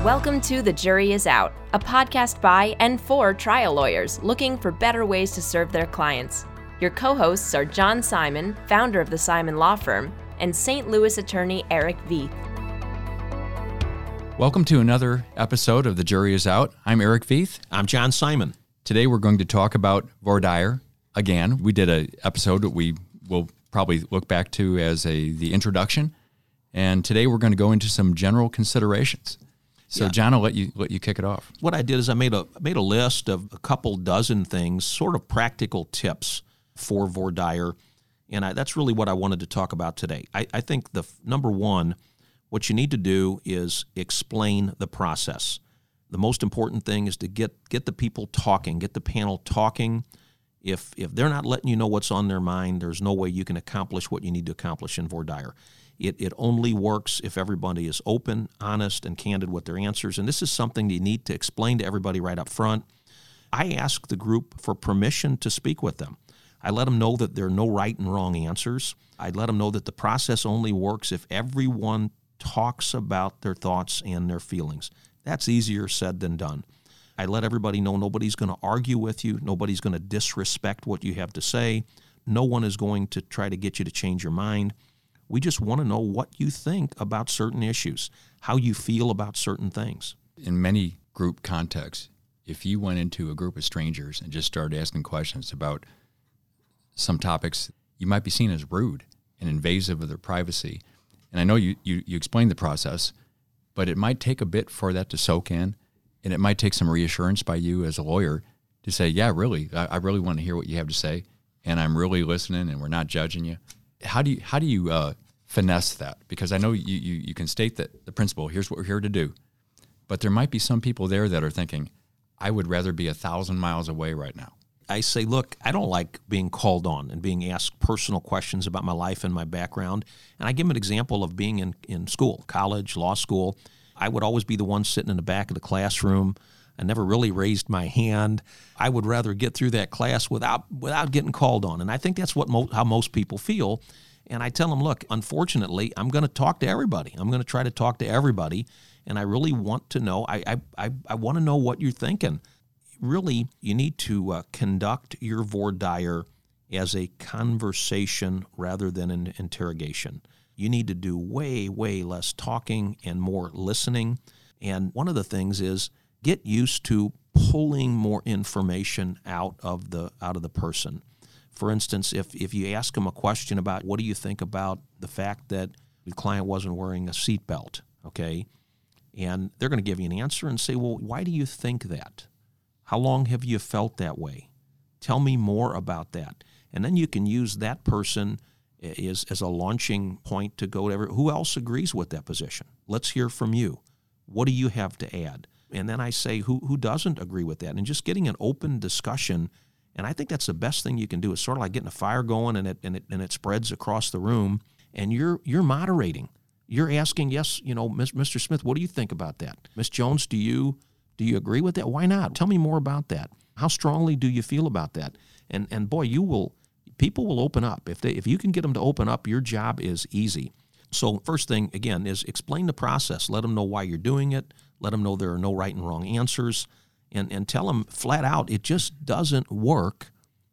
Welcome to The Jury is Out, a podcast by and for trial lawyers looking for better ways to serve their clients. Your co-hosts are John Simon, founder of the Simon Law Firm, and St. Louis attorney Eric Veith. Welcome to another episode of The Jury is Out. I'm Eric Veith. I'm John Simon. Today we're going to talk about voir dire. Again, we did an episode that we will probably look back to as the introduction. And today we're going to go into some general considerations. So, John, I'll let you kick it off. What I did is I made a list of a couple dozen things, sort of practical tips for voir dire, and that's really what I wanted to talk about today. I think the number one, what you need to do is explain the process. The most important thing is to get the people talking, get the panel talking. If they're not letting you know what's on their mind, there's no way you can accomplish what you need to accomplish in voir dire. It only works if everybody is open, honest, and candid with their answers. And this is something you need to explain to everybody right up front. I ask the group for permission to speak with them. I let them know that there are no right and wrong answers. I let them know that the process only works if everyone talks about their thoughts and their feelings. That's easier said than done. I let everybody know nobody's going to argue with you. Nobody's going to disrespect what you have to say. No one is going to try to get you to change your mind. We just want to know what you think about certain issues, how you feel about certain things. In many group contexts, if you went into a group of strangers and just started asking questions about some topics, you might be seen as rude and invasive of their privacy. And I know you explained the process, but it might take a bit for that to soak in, and it might take some reassurance by you as a lawyer to say, yeah, really, I really want to hear what you have to say, and I'm really listening, and we're not judging you. How do you finesse that? Because I know you can state that the principle, here's what we're here to do, but there might be some people there that are thinking, I would rather be 1,000 miles away right now. I say, look, I don't like being called on and being asked personal questions about my life and my background. And I give them an example of being in school, college, law school. I would always be the one sitting in the back of the classroom. I never really raised my hand. I would rather get through that class without getting called on. And I think that's how most people feel. And I tell them, look, unfortunately, I'm going to talk to everybody. I'm going to try to talk to everybody. And I really want to know, I want to know what you're thinking. Really, you need to conduct your voir dire as a conversation rather than an interrogation. You need to do way, way less talking and more listening. And one of the things is get used to pulling more information out of the person. For instance, if you ask them a question about what do you think about the fact that the client wasn't wearing a seatbelt, okay, and they're going to give you an answer and say, well, why do you think that? How long have you felt that way? Tell me more about that. And then you can use that person as a launching point to go to who else agrees with that position? Let's hear from you. What do you have to add? And then I say, who doesn't agree with that? And just getting an open discussion. And I think that's the best thing you can do. It's sort of like getting a fire going and it spreads across the room. And you're moderating. You're asking, yes, Mr. Smith, what do you think about that? Ms. Jones, do you agree with that? Why not? Tell me more about that. How strongly do you feel about that? And boy, people will open up. If you can get them to open up, your job is easy. So first thing, again, is explain the process. Let them know why you're doing it. Let them know there are no right and wrong answers. And tell them flat out, it just doesn't work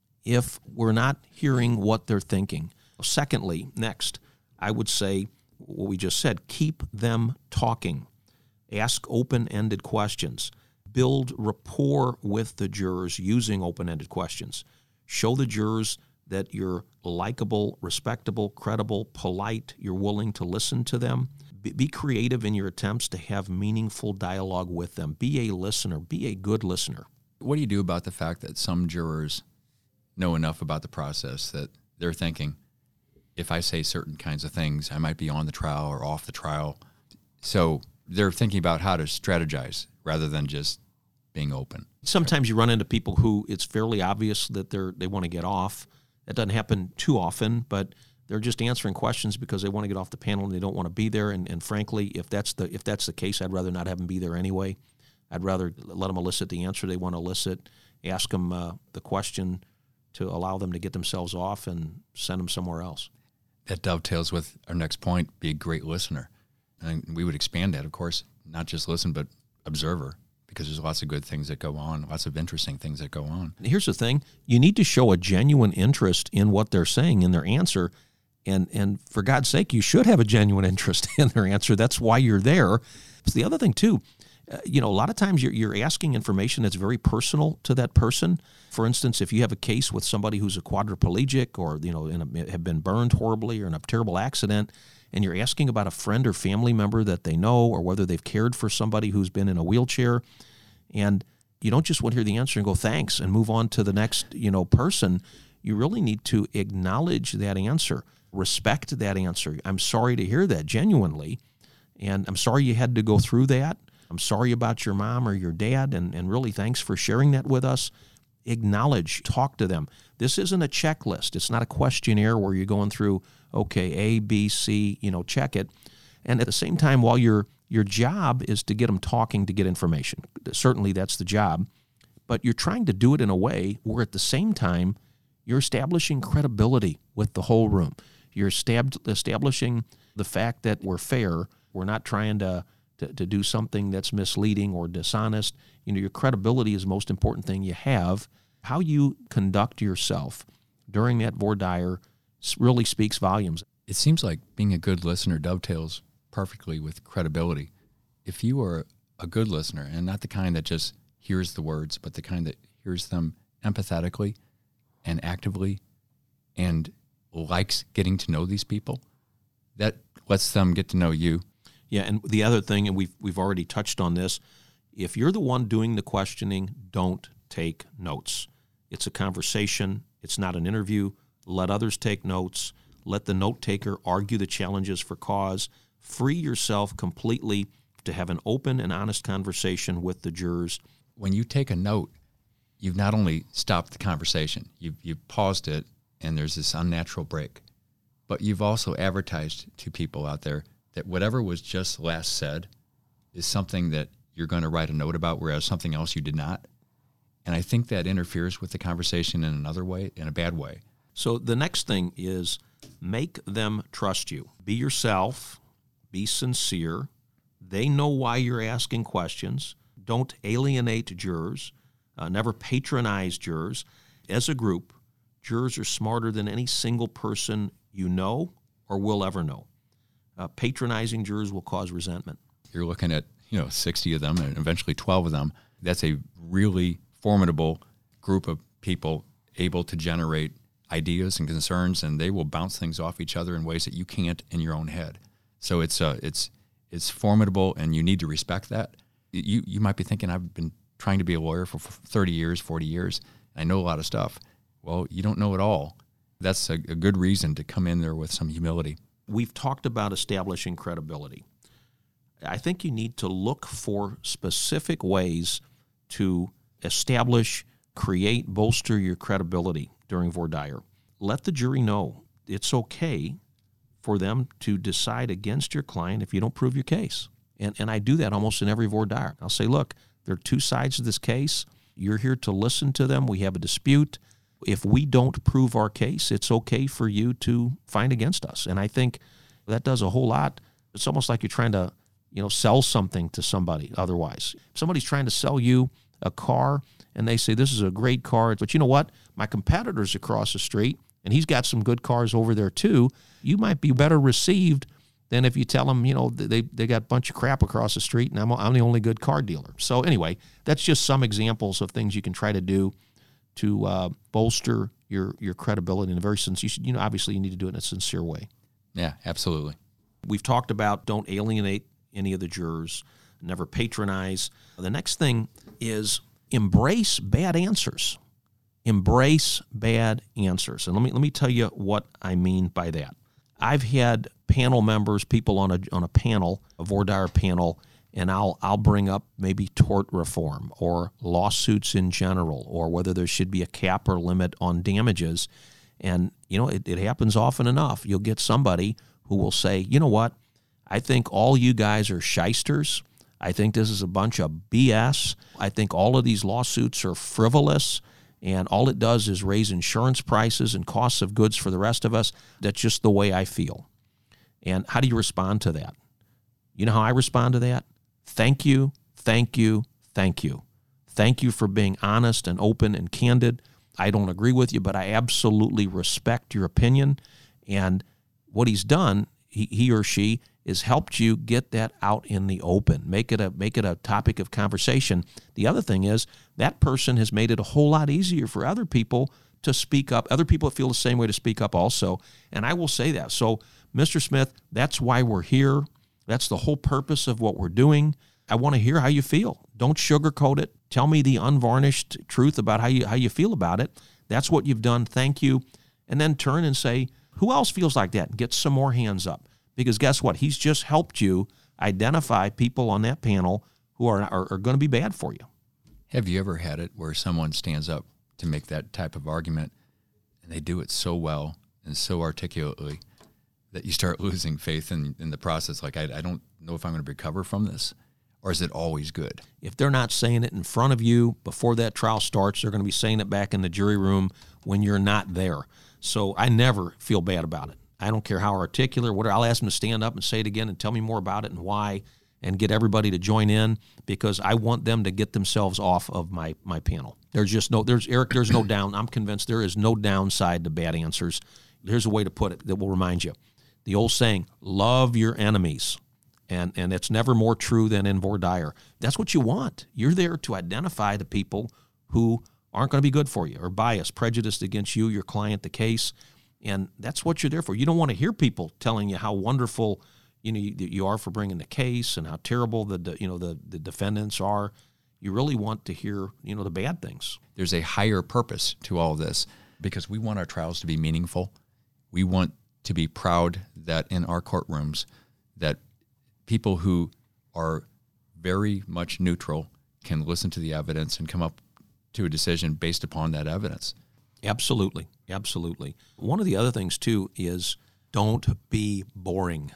if we're not hearing what they're thinking. Secondly, next, I would say what we just said, keep them talking. Ask open-ended questions. Build rapport with the jurors using open-ended questions. Show the jurors that you're likable, respectable, credible, polite. You're willing to listen to them. Be creative in your attempts to have meaningful dialogue with them. Be a listener. Be a good listener. What do you do about the fact that some jurors know enough about the process that they're thinking, if I say certain kinds of things, I might be on the trial or off the trial? So they're thinking about how to strategize rather than just being open. Sometimes you run into people who it's fairly obvious that they want to get off. That doesn't happen too often, but they're just answering questions because they want to get off the panel and they don't want to be there. And frankly, if that's the case, I'd rather not have them be there anyway. I'd rather let them elicit the answer they want to elicit, ask them the question to allow them to get themselves off and send them somewhere else. That dovetails with our next point, be a great listener. And we would expand that, of course, not just listen, but observer, because there's lots of good things that go on, lots of interesting things that go on. Here's the thing. You need to show a genuine interest in what they're saying, in their answer. And for God's sake, you should have a genuine interest in their answer. That's why you're there. It's the other thing, too. A lot of times you're asking information that's very personal to that person. For instance, if you have a case with somebody who's a quadriplegic or, have been burned horribly or in a terrible accident, and you're asking about a friend or family member that they know or whether they've cared for somebody who's been in a wheelchair, and you don't just want to hear the answer and go, thanks, and move on to the next, person. You really need to acknowledge that answer, respect that answer. I'm sorry to hear that, genuinely, and I'm sorry you had to go through that. I'm sorry about your mom or your dad, and really thanks for sharing that with us. Acknowledge, talk to them. This isn't a checklist. It's not a questionnaire where you're going through, okay, A, B, C, check it. And at the same time, while your job is to get them talking to get information, certainly that's the job, but you're trying to do it in a way where at the same time, you're establishing credibility with the whole room. You're establishing the fact that we're fair. We're not trying to do something that's misleading or dishonest. Your credibility is the most important thing you have. How you conduct yourself during that voir dire really speaks volumes. It seems like being a good listener dovetails perfectly with credibility. If you are a good listener, and not the kind that just hears the words, but the kind that hears them empathetically and actively and likes getting to know these people, that lets them get to know you. Yeah, and the other thing, and we've already touched on this, if you're the one doing the questioning, don't take notes. It's a conversation. It's not an interview. Let others take notes. Let the note taker argue the challenges for cause. Free yourself completely to have an open and honest conversation with the jurors. When you take a note, you've not only stopped the conversation, you've paused it, and there's this unnatural break, but you've also advertised to people out there that whatever was just last said is something that you're going to write a note about, whereas something else you did not. And I think that interferes with the conversation in another way, in a bad way. So the next thing is make them trust you. Be yourself. Be sincere. They know why you're asking questions. Don't alienate jurors. Never patronize jurors. As a group, jurors are smarter than any single person you know or will ever know. Patronizing jurors will cause resentment. You're looking at 60 of them and eventually 12 of them. That's a really formidable group of people able to generate ideas and concerns, and they will bounce things off each other in ways that you can't in your own head. So it's formidable, and you need to respect that. You might be thinking, I've been trying to be a lawyer for 30 years, 40 years. I know a lot of stuff. Well, you don't know it all. That's a good reason to come in there with some humility. We've talked about establishing credibility. I think you need to look for specific ways to establish, create, bolster your credibility during voir dire. Let the jury know it's okay for them to decide against your client if you don't prove your case. And I do that almost in every voir dire. I'll say, look, there are two sides to this case. You're here to listen to them. We have a dispute. If we don't prove our case, it's okay for you to find against us. And I think that does a whole lot. It's almost like you're trying to, sell something to somebody otherwise. If somebody's trying to sell you a car and they say, this is a great car, but you know what? My competitor's across the street and he's got some good cars over there too. You might be better received than if you tell them, they got a bunch of crap across the street and I'm the only good car dealer. So anyway, that's just some examples of things you can try to do to bolster your credibility in a very sincere, obviously you need to do it in a sincere way. Yeah, absolutely. We've talked about don't alienate any of the jurors, never patronize. The next thing is embrace bad answers. Embrace bad answers. And let me tell you what I mean by that. I've had panel members, people on a panel, a voir dire panel, and I'll bring up maybe tort reform or lawsuits in general, or whether there should be a cap or limit on damages. And, it happens often enough. You'll get somebody who will say, you know what, I think all you guys are shysters. I think this is a bunch of BS. I think all of these lawsuits are frivolous, and all it does is raise insurance prices and costs of goods for the rest of us. That's just the way I feel. And how do you respond to that? You know how I respond to that? Thank you, thank you, thank you. Thank you for being honest and open and candid. I don't agree with you, but I absolutely respect your opinion. And what he's done, he or she, is helped you get that out in the open. Make it a topic of conversation. The other thing is that person has made it a whole lot easier for other people to speak up, other people that feel the same way to speak up also. And I will say that. So, Mr. Smith, that's why we're here. That's the whole purpose of what we're doing. I want to hear how you feel. Don't sugarcoat it. Tell me the unvarnished truth about how you feel about it. That's what you've done. Thank you. And then turn and say, who else feels like that? And get some more hands up. Because guess what? He's just helped you identify people on that panel who are going to be bad for you. Have you ever had it where someone stands up to make that type of argument and they do it so well and so articulately that you start losing faith in the process? Like, I don't know if I'm going to recover from this. Or is it always good? If they're not saying it in front of you before that trial starts, they're going to be saying it back in the jury room when you're not there. So I never feel bad about it. I don't care how articulate or whatever. I'll ask them to stand up and say it again and tell me more about it and why, and get everybody to join in, because I want them to get themselves off of my panel. There's no down. I'm convinced there is no downside to bad answers. Here's a way to put it that will remind you. The old saying, love your enemies. And it's never more true than in voir dire. That's what you want. You're there to identify the people who aren't going to be good for you or biased, prejudiced against you, your client, the case. And that's what you're there for. You don't want to hear people telling you how wonderful you are for bringing the case and how terrible the defendants are. You really want to hear the bad things. There's a higher purpose to all of this because we want our trials to be meaningful. We want to be proud that in our courtrooms that people who are very much neutral can listen to the evidence and come up to a decision based upon that evidence. Absolutely. Absolutely. One of the other things, too, is don't be boring.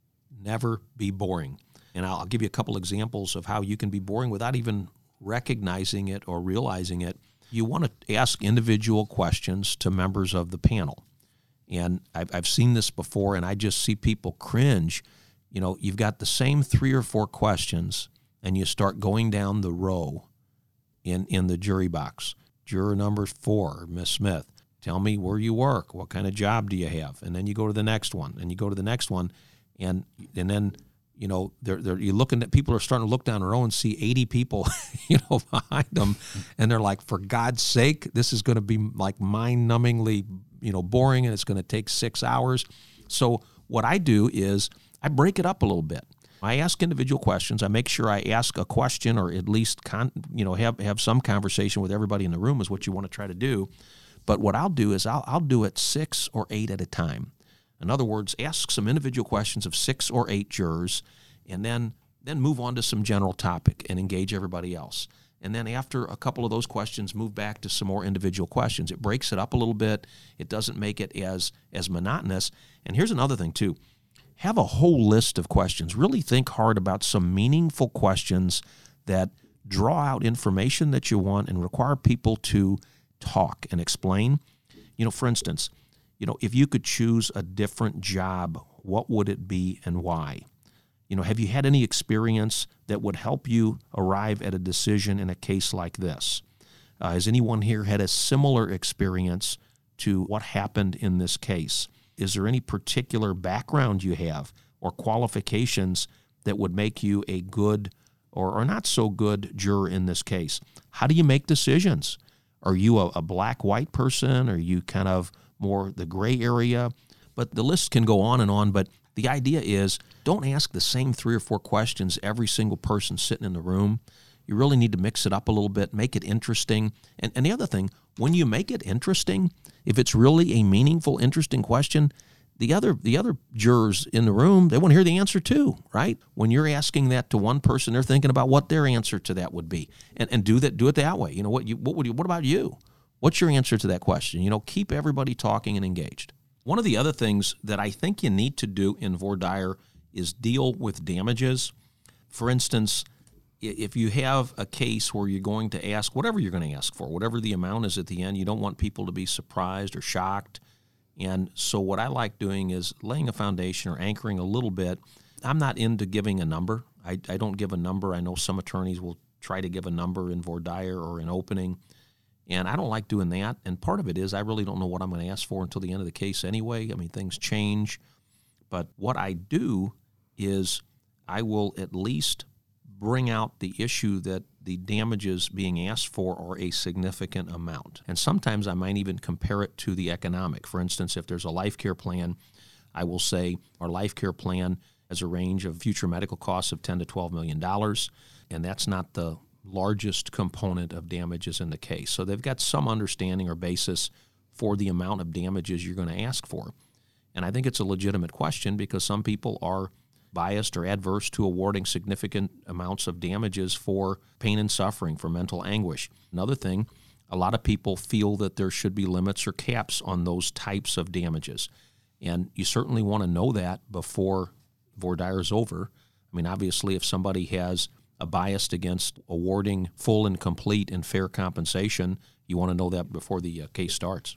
Never be boring. And I'll give you a couple examples of how you can be boring without even recognizing it or realizing it. You want to ask individual questions to members of the panel. And I've seen this before, and I just see people cringe. You've got the same 3 or 4 questions, and you start going down the row in the jury box. Juror number 4, Miss Smith, tell me where you work. What kind of job do you have? And then you go to the next one, and you go to the next one, and then you're looking at people are starting to look down the row and see 80 people, behind them, and they're like, for God's sake, this is going to be like mind-numbingly, boring, and it's going to take 6 hours. So what I do is I break it up a little bit. I ask individual questions. I make sure I ask a question or at least have some conversation with everybody in the room is what you want to try to do. But what I'll do is I'll do it 6 or 8 at a time. In other words, ask some individual questions of 6 or 8 jurors and then move on to some general topic and engage everybody else. And then after a couple of those questions, move back to some more individual questions. It breaks it up a little bit. It doesn't make it as monotonous. And here's another thing, too. Have a whole list of questions. Really think hard about some meaningful questions that draw out information that you want and require people to talk and explain. For instance, if you could choose a different job, what would it be and why? Have you had any experience that would help you arrive at a decision in a case like this? Has anyone here had a similar experience to what happened in this case? Is there any particular background you have or qualifications that would make you a good or not so good juror in this case? How do you make decisions? Are you a black-white person? Are you kind of more the gray area? But the list can go on and on, but the idea is don't ask the same 3 or 4 questions every single person sitting in the room. You really need to mix it up a little bit, make it interesting. And the other thing, when you make it interesting, if it's really a meaningful, interesting question, the other jurors in the room, they want to hear the answer too, right? When you're asking that to one person, they're thinking about what their answer to that would be, and do it that way. What about you? What's your answer to that question? Keep everybody talking and engaged. One of the other things that I think you need to do in voir dire is deal with damages. For instance, if you have a case where you're going to ask whatever you're going to ask for, whatever the amount is at the end, you don't want people to be surprised or shocked. And so what I like doing is laying a foundation or anchoring a little bit I'm not into giving a number. I don't give a number. I know some attorneys will try to give a number in voir dire or in opening, and I don't like doing that. And part of it is I really don't know what I'm going to ask for until the end of the case anyway. I mean, things change. But what I do is I will at least bring out the issue that the damages being asked for are a significant amount. And sometimes I might even compare it to the economic. For instance, if there's a life care plan, I will say our life care plan has a range of future medical costs of $10 to $12 million, and that's not the largest component of damages in the case. So they've got some understanding or basis for the amount of damages you're going to ask for. And I think it's a legitimate question because some people are biased or adverse to awarding significant amounts of damages for pain and suffering, for mental anguish. Another thing, a lot of people feel that there should be limits or caps on those types of damages. And you certainly want to know that before voir dire is over. I mean, obviously, if somebody has a bias against awarding full and complete and fair compensation, you want to know that before the case starts.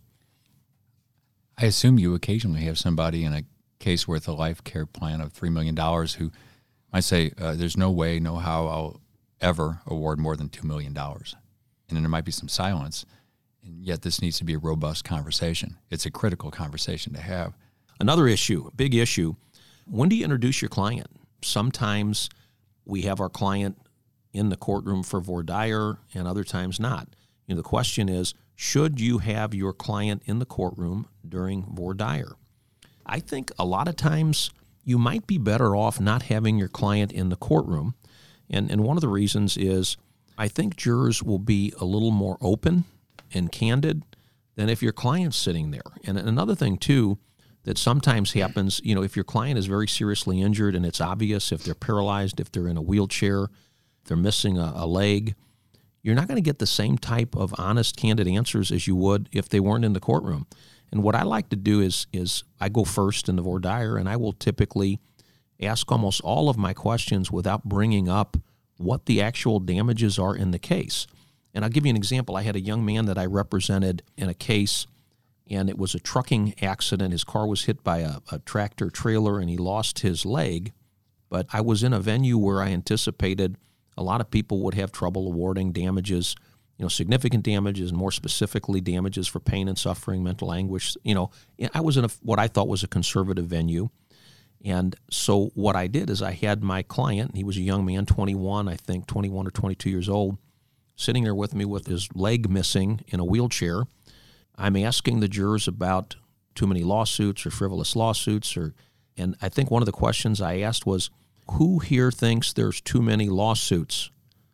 I assume you occasionally have somebody in a case worth a life care plan of $3 million who might say, there's no way, no how I'll ever award more than $2 million. And then there might be some silence, and yet this needs to be a robust conversation. It's a critical conversation to have. Another issue, big issue, when do you introduce your client? Sometimes we have our client in the courtroom for voir dire and other times not. You know, the question is, should you have your client in the courtroom during voir dire? I think a lot of times you might be better off not having your client in the courtroom. And one of the reasons is I think jurors will be a little more open and candid than if your client's sitting there. And another thing, too, that sometimes happens, you know, if your client is very seriously injured and it's obvious, if they're paralyzed, if they're in a wheelchair, if they're missing a leg, you're not going to get the same type of honest, candid answers as you would if they weren't in the courtroom. And what I like to do is I go first in the voir dire, and I will typically ask almost all of my questions without bringing up what the actual damages are in the case. And I'll give you an example. I had a young man that I represented in a case, and it was a trucking accident. His car was hit by a tractor trailer, and he lost his leg. But I was in a venue where I anticipated a lot of people would have trouble awarding damages, you know, significant damages, and more specifically damages for pain and suffering, mental anguish. You know, I was in what I thought was a conservative venue. And so what I did is I had my client, he was a young man, 21 or 22 years old, sitting there with me with his leg missing in a wheelchair. I'm asking the jurors about too many lawsuits or frivolous lawsuits, and I think one of the questions I asked was, who here thinks there's too many lawsuits?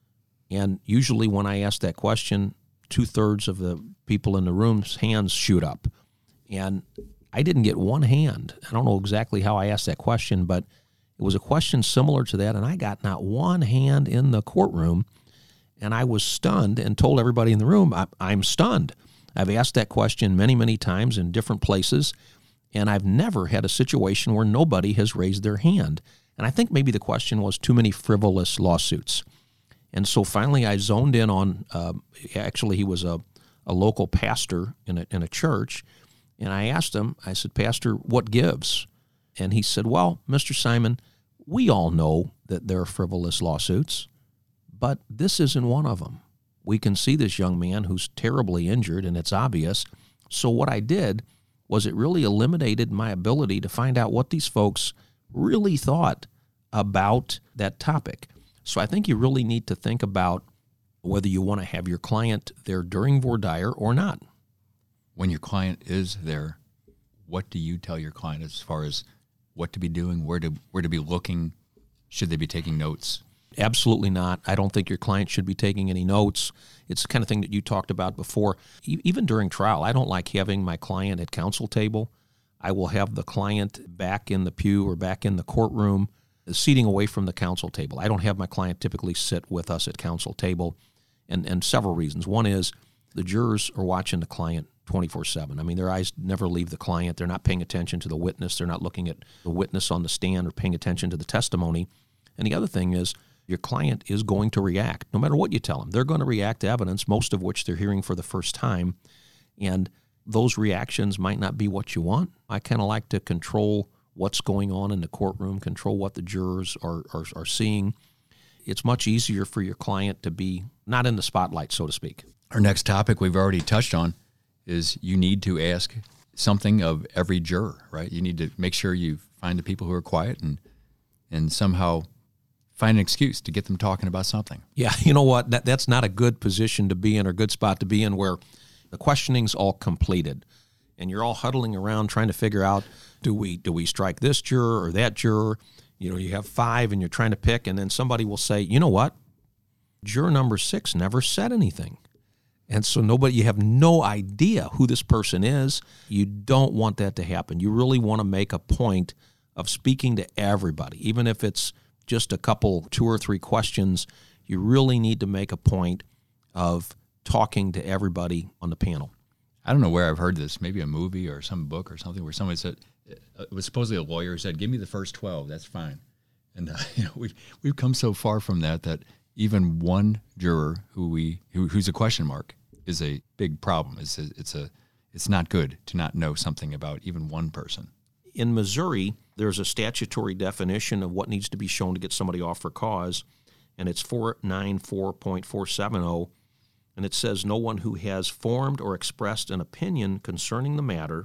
And usually when I ask that question, 2/3 of the people in the room's hands shoot up. And I didn't get one hand. I don't know exactly how I asked that question, but it was a question similar to that, and I got not one hand in the courtroom, and I was stunned and told everybody in the room, I'm stunned. I've asked that question many, many times in different places, and I've never had a situation where nobody has raised their hand. And I think maybe the question was too many frivolous lawsuits. And so finally I zoned in on, actually he was a local pastor in a church, and I asked him, I said, Pastor, what gives? And he said, well, Mr. Simon, we all know that there are frivolous lawsuits, but this isn't one of them. We can see this young man who's terribly injured, and it's obvious. So what I did was it really eliminated my ability to find out what these folks really thought about that topic. So I think you really need to think about whether you want to have your client there during voir dire or not. When your client is there, what do you tell your client as far as what to be doing, where to be looking? Should they be taking notes? Absolutely not. I don't think your client should be taking any notes. It's the kind of thing that you talked about before. Even during trial, I don't like having my client at counsel table. I will have the client back in the pew or back in the courtroom, seating away from the counsel table. I don't have my client typically sit with us at counsel table, and several reasons. One is the jurors are watching the client 24/7. I mean, their eyes never leave the client. They're not paying attention to the witness. They're not looking at the witness on the stand or paying attention to the testimony. And the other thing is your client is going to react. No matter what you tell them, they're going to react to evidence, most of which they're hearing for the first time. And those reactions might not be what you want. I kind of like to control what's going on in the courtroom, control what the jurors are seeing. It's much easier for your client to be not in the spotlight, so to speak. Our next topic we've already touched on is you need to ask something of every juror, right? You need to make sure you find the people who are quiet and somehow find an excuse to get them talking about something. Yeah, you know what? That's not a good position to be in or good spot to be in where the questioning's all completed and you're all huddling around trying to figure out, do we strike this juror or that juror? You know, you have 5 and you're trying to pick, and then somebody will say, you know what? Juror number 6 never said anything. And so you have no idea who this person is. You don't want that to happen. You really want to make a point of speaking to everybody, even if it's just a couple, 2 or 3 questions. You really need to make a point of talking to everybody on the panel. I don't know where I've heard this, maybe a movie or some book or something where somebody said, it was supposedly a lawyer who said, give me the first 12, that's fine. And we've come so far from that even one juror who's a question mark is a big problem. It's not good to not know something about even one person. In Missouri, there's a statutory definition of what needs to be shown to get somebody off for cause, and it's 494.470, and it says no one who has formed or expressed an opinion concerning the matter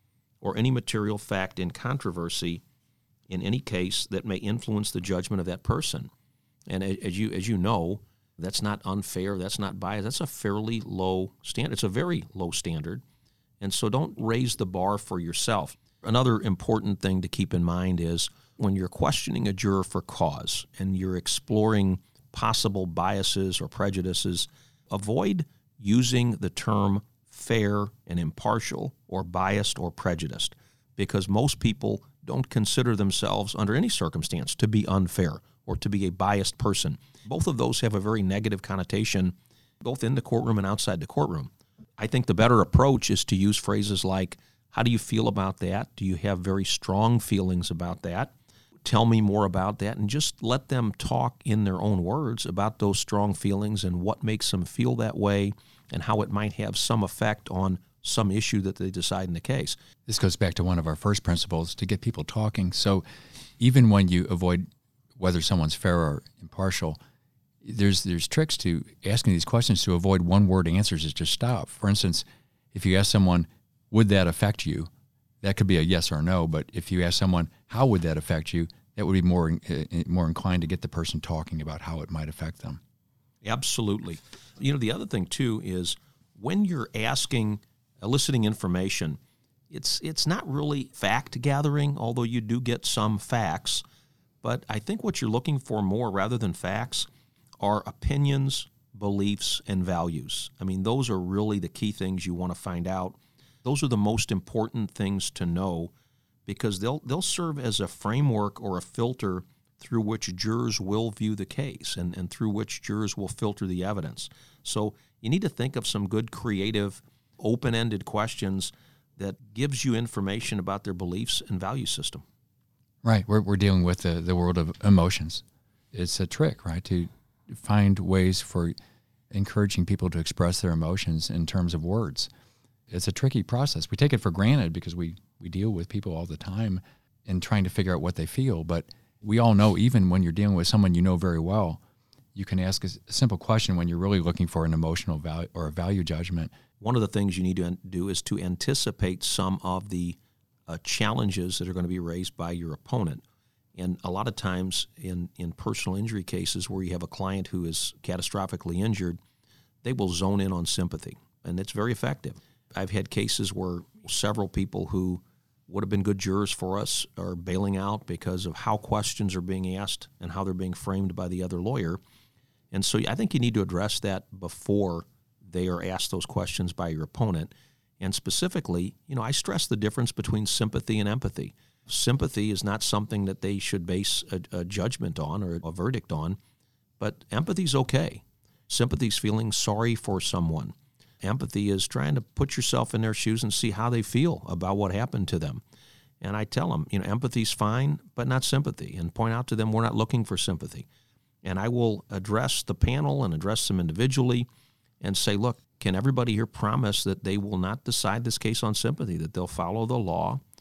or any material fact in controversy in any case that may influence the judgment of that person. And as you know, that's not unfair, that's not biased, that's a fairly low standard. It's a very low standard, and so don't raise the bar for yourself. Another important thing to keep in mind is when you're questioning a juror for cause and you're exploring possible biases or prejudices, avoid using the term fair and impartial or biased or prejudiced, because most people don't consider themselves under any circumstance to be unfair or to be a biased person. Both of those have a very negative connotation, both in the courtroom and outside the courtroom. I think the better approach is to use phrases like, how do you feel about that? Do you have very strong feelings about that? Tell me more about that, and just let them talk in their own words about those strong feelings and what makes them feel that way and how it might have some effect on some issue that they decide in the case. This goes back to one of our first principles, to get people talking. So even when you avoid whether someone's fair or impartial, there's tricks to asking these questions to avoid one-word answers, is just stop. For instance, if you ask someone, would that affect you? That could be a yes or no, but if you ask someone, how would that affect you? That would be more inclined to get the person talking about how it might affect them. Absolutely. You know, the other thing, too, is when you're eliciting information, it's not really fact-gathering, although you do get some facts. But I think what you're looking for more, rather than facts, are opinions, beliefs, and values. I mean, those are really the key things you want to find out. Those are the most important things to know, because they'll serve as a framework or a filter through which jurors will view the case and through which jurors will filter the evidence. So you need to think of some good, creative, open-ended questions that gives you information about their beliefs and value system. Right. We're dealing with the world of emotions. It's a trick, right, to find ways for encouraging people to express their emotions in terms of words. It's a tricky process. We take it for granted because we deal with people all the time and trying to figure out what they feel. But we all know, even when you're dealing with someone you know very well, you can ask a simple question when you're really looking for an emotional value or a value judgment. One of the things you need to do is to anticipate some of the challenges that are going to be raised by your opponent. And a lot of times in personal injury cases where you have a client who is catastrophically injured, they will zone in on sympathy, and it's very effective. I've had cases where several people who would have been good jurors for us are bailing out because of how questions are being asked and how they're being framed by the other lawyer. And so I think you need to address that before they are asked those questions by your opponent. And specifically, I stress the difference between sympathy and empathy. Sympathy is not something that they should base a judgment on or a verdict on, but empathy is okay. Sympathy is feeling sorry for someone. Empathy is trying to put yourself in their shoes and see how they feel about what happened to them. And I tell them, empathy's fine, but not sympathy, and point out to them we're not looking for sympathy. And I will address the panel and address them individually and say, look, can everybody here promise that they will not decide this case on sympathy, that they'll follow the law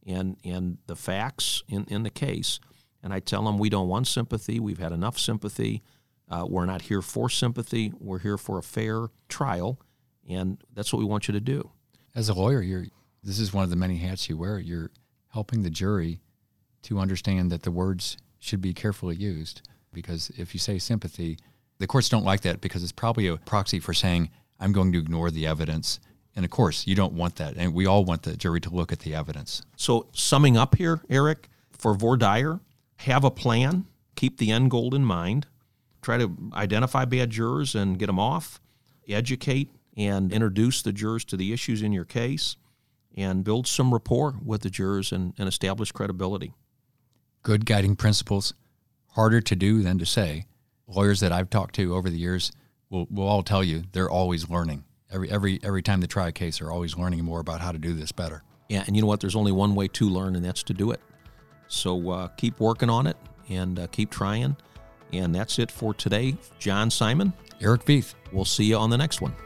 and the facts in the case. And I tell them we don't want sympathy. We've had enough sympathy. We're not here for sympathy. We're here for a fair trial, and that's what we want you to do. As a lawyer, this is one of the many hats you wear. You're helping the jury to understand that the words should be carefully used, because if you say sympathy, the courts don't like that because it's probably a proxy for saying, I'm going to ignore the evidence. And of course, you don't want that. And we all want the jury to look at the evidence. So summing up here, Eric, for voir dire, have a plan, keep the end goal in mind, try to identify bad jurors and get them off, educate and introduce the jurors to the issues in your case, and build some rapport with the jurors and establish credibility. Good guiding principles, harder to do than to say. Lawyers that I've talked to over the years will all tell you they're always learning. Every time they try a case, they're always learning more about how to do this better. Yeah, and you know what? There's only one way to learn, and that's to do it. So keep working on it and keep trying. And that's it for today. John Simon. Eric Veith. We'll see you on the next one.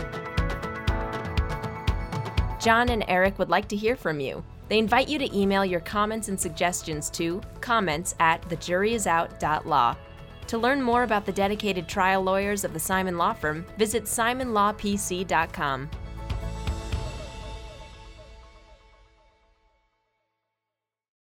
John and Eric would like to hear from you. They invite you to email your comments and suggestions to comments@thejuryisout.law. To learn more about the dedicated trial lawyers of the Simon Law Firm, visit simonlawpc.com.